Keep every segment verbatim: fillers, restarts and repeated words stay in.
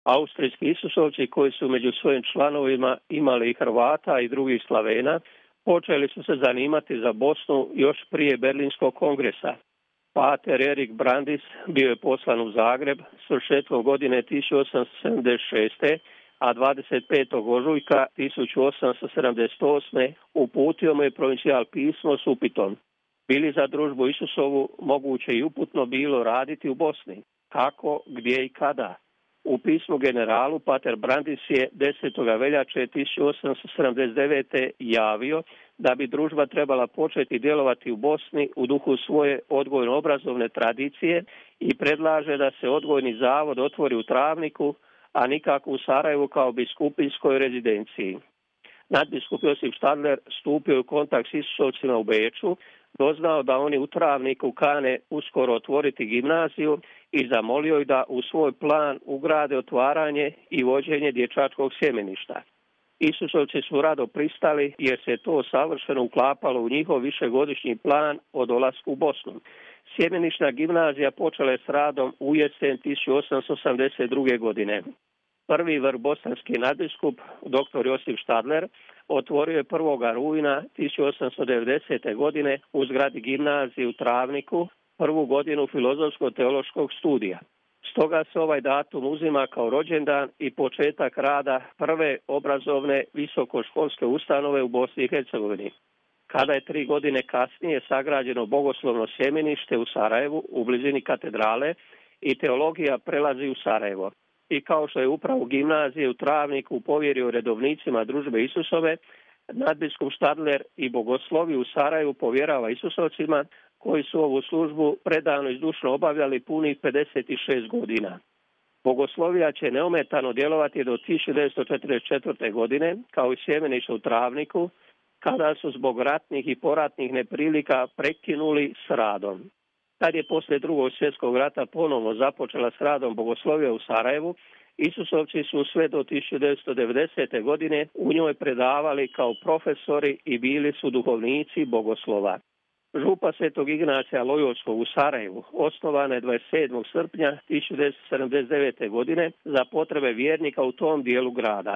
Austrijski Isusovci koji su među svojim članovima imali i Hrvata i drugih Slavena, počeli su se zanimati za Bosnu još prije Berlinskog kongresa. Pater Erik Brandis bio je poslan u Zagreb svršetkom godine tisuću osamsto sedamdeset šeste. a dvadeset petog ožujka tisuću osamsto sedamdeset osme. uputio mu je provincijal pismo s upitom: bili za družbu Isusovu moguće i uputno bilo raditi u Bosni? Kako, gdje i kada? U pismu generalu pater Brandis je desetog veljače tisuću osamsto sedamdeset devete. javio da bi družba trebala početi djelovati u Bosni u duhu svoje odgojno-obrazovne tradicije i predlaže da se odgojni zavod otvori u Travniku, a nikako u Sarajevu kao biskupijskoj rezidenciji. Nadbiskup Josip Štadler stupio u kontakt s Isusovcima u Beču, doznao da oni u Travniku kane uskoro otvoriti gimnaziju i zamolio ih da u svoj plan ugrade otvaranje i vođenje dječačkog sjemeništa. Isusovci su rado pristali jer se to savršeno uklapalo u njihov višegodišnji plan o dolasku u Bosnu. Sjemenišna gimnazija počela je s radom u jesen tisuću osamsto osamdeset druge. godine. Prvi vrbosanski nadbiskup, doktor Josip Štadler, otvorio je prvog rujna tisuću osamsto devedesete. godine u zgradi gimnazije u Travniku prvu godinu filozofsko-teološkog studija. Stoga se ovaj datum uzima kao rođendan i početak rada prve obrazovne visokoškolske ustanove u Bosni i Hercegovini. Kada je tri godine kasnije sagrađeno bogoslovno sjemenište u Sarajevu u blizini katedrale i teologija prelazi u Sarajevo. I kao što je upravo gimnazije u Travniku povjerio redovnicima družbe Isusove, nadbiskup Štadler i bogoslovi u Sarajevu povjerava Isusovcima koji su ovu službu predano i zdušno obavljali punih pedeset šest godina. Bogoslovija će neometano djelovati do tisuću devetsto četrdeset četvrte. godine kao i sjemenište u Travniku, kada su zbog ratnih i poratnih neprilika prekinuli s radom. Kad je poslije drugog svjetskog rata ponovno započela s radom bogoslovija u Sarajevu, Isusovci su sve do tisuću devetsto devedesete. godine u njoj predavali kao profesori i bili su duhovnici bogoslova. Župa Svetog Ignacija Loyolskog u Sarajevu osnovana je dvadeset sedmog srpnja tisuću devetsto sedamdeset devete. godine za potrebe vjernika u tom dijelu grada.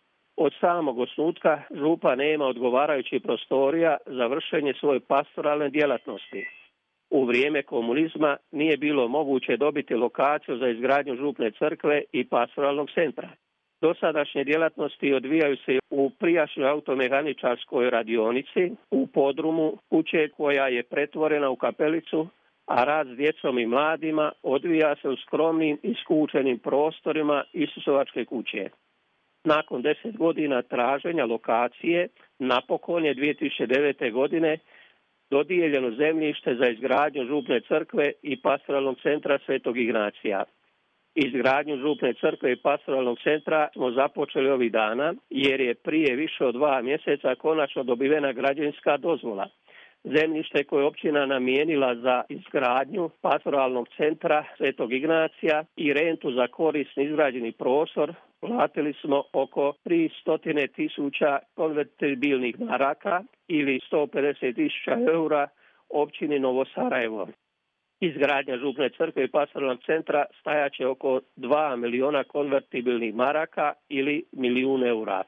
Od samog osnutka župa nema odgovarajućih prostorija za vršenje svoje pastoralne djelatnosti. U vrijeme komunizma nije bilo moguće dobiti lokaciju za izgradnju župne crkve i pastoralnog centra. Dosadašnje djelatnosti odvijaju se u prijašnjoj automehaničarskoj radionici u podrumu kuće koja je pretvorena u kapelicu, a rad s djecom i mladima odvija se u skromnim i skučenim prostorima Isusovačke kuće. Nakon deset godina traženja lokacije, napokon je dvije tisuće devete. godine dodijeljeno zemljište za izgradnju župne crkve i pastoralnog centra Svetog Ignacija. Izgradnju župne crkve i pastoralnog centra smo započeli ovih dana, jer je prije više od dva mjeseca konačno dobivena građevinska dozvola. Zemljište koje je općina namijenila za izgradnju pastoralnog centra Svetog Ignacija i rentu za korisni izgrađeni prostor platili smo oko tristo tisuća konvertibilnih maraka ili sto pedeset tisuća eura općini Novo Sarajevo. Izgradnja župne crkve i pastoralnog centra stajaće oko dva miliona konvertibilnih maraka ili milijun eura.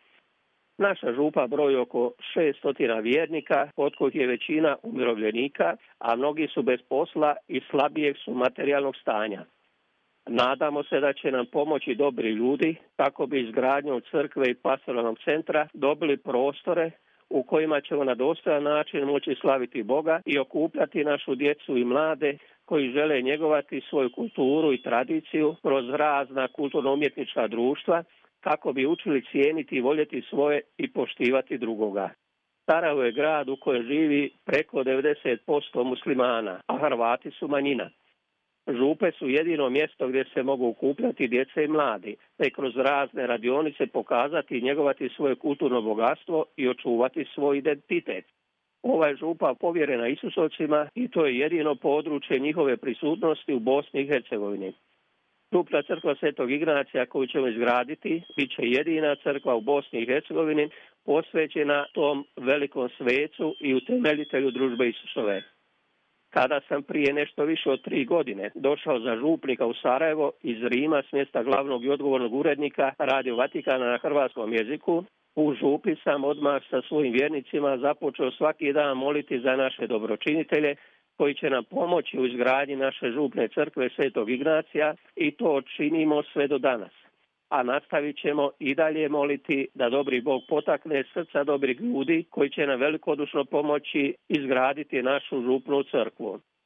Naša župa broji oko šesto vjernika, od kojih je većina umirovljenika, a mnogi su bez posla i slabijeg su materijalnog stanja. Nadamo se da će nam pomoći dobri ljudi kako bi izgradnjom crkve i pastoralnog centra dobili prostore u kojima ćemo na dostojan način moći slaviti Boga i okupljati našu djecu i mlade koji žele njegovati svoju kulturu i tradiciju kroz razna kulturno-umjetnička društva kako bi učili cijeniti i voljeti svoje i poštivati drugoga. Sarajevo je grad u kojem živi preko devedeset posto muslimana, a Hrvati su manjina. Župe su jedino mjesto gdje se mogu okupljati djece i mladi, te kroz razne radionice pokazati i njegovati svoje kulturno bogatstvo i očuvati svoj identitet. Ova je župa povjerena Isusovcima i to je jedino područje njihove prisutnosti u Bosni i Hercegovini. Župna crkva Svetog Ignacija koju ćemo izgraditi bit će jedina crkva u Bosni i Hercegovini posvećena tom velikom svecu i utemeljitelju družbe Isusove. Kada sam prije nešto više od tri godine došao za župnika u Sarajevo iz Rima s mjesta glavnog i odgovornog urednika Radio Vatikana na hrvatskom jeziku, u župi sam odmah sa svojim vjernicima započeo svaki dan moliti za naše dobročinitelje koji će nam pomoći u izgradnji naše župne crkve Svetog Ignacija i to činimo sve do danas. A nastavit ćemo i dalje moliti da dobri Bog potakne srca dobrih ljudi koji će nam velikodušno pomoći izgraditi našu župnu crkvu.